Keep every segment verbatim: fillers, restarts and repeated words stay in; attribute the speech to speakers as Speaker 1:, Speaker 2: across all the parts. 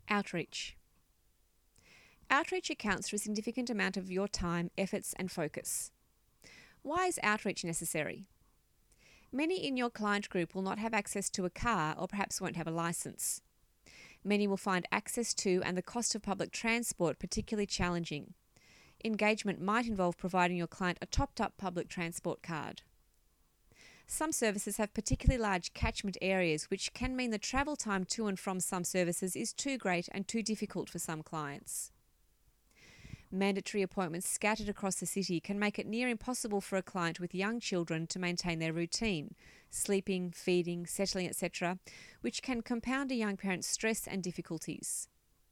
Speaker 1: Outreach. Outreach accounts for a significant amount of your time, efforts and focus. Why is outreach necessary? Many in your client group will not have access to a car or perhaps won't have a licence. Many will find access to and the cost of public transport particularly challenging. Engagement might involve providing your client a topped-up public transport card. Some services have particularly large catchment areas, which can mean the travel time to and from some services is too great and too difficult for some clients. Mandatory appointments scattered across the city can make it near impossible for a client with young children to maintain their routine, sleeping, feeding, settling, et cetera, which can compound a young parent's stress and difficulties.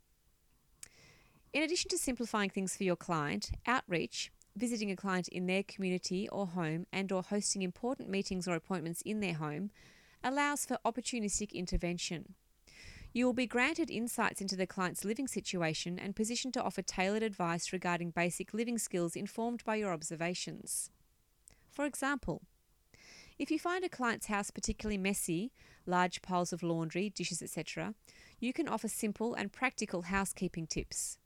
Speaker 1: In addition to simplifying things for your client, outreach, visiting a client in their community or home and or hosting important meetings or appointments in their home, allows for opportunistic intervention. You will be granted insights into the client's living situation and positioned to offer tailored advice regarding basic living skills informed by your observations. For example, if you find a client's house particularly messy, large piles of laundry, dishes, et cetera, you can offer simple and practical housekeeping tips.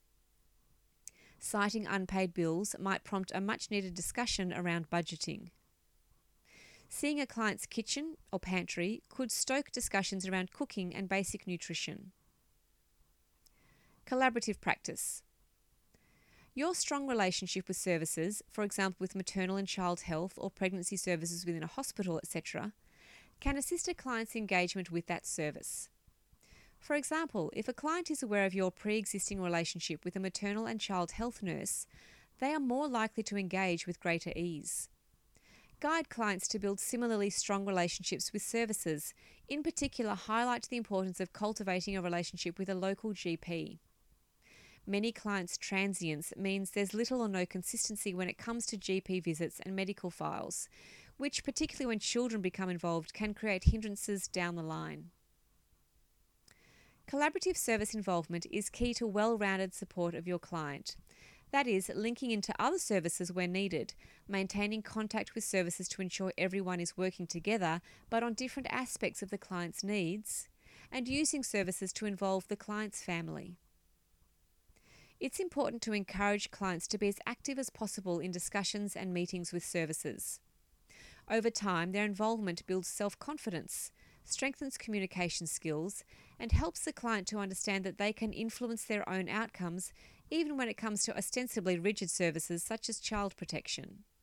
Speaker 1: Citing unpaid bills might prompt a much-needed discussion around budgeting. Seeing a client's kitchen or pantry could stoke discussions around cooking and basic nutrition. Collaborative practice. Your strong relationship with services, for example with maternal and child health or pregnancy services within a hospital, et cetera, can assist a client's engagement with that service. For example, if a client is aware of your pre-existing relationship with a maternal and child health nurse, they are more likely to engage with greater ease. Guide clients to build similarly strong relationships with services. In particular, highlight the importance of cultivating a relationship with a local G P. Many clients' transience means there's little or no consistency when it comes to G P visits and medical files, which, particularly when children become involved, can create hindrances down the line. Collaborative service involvement is key to well-rounded support of your client. That is, linking into other services where needed, maintaining contact with services to ensure everyone is working together but on different aspects of the client's needs, and using services to involve the client's family. It's important to encourage clients to be as active as possible in discussions and meetings with services. Over time, their involvement builds self-confidence, strengthens communication skills, and helps the client to understand that they can influence their own outcomes even when it comes to ostensibly rigid services such as child protection.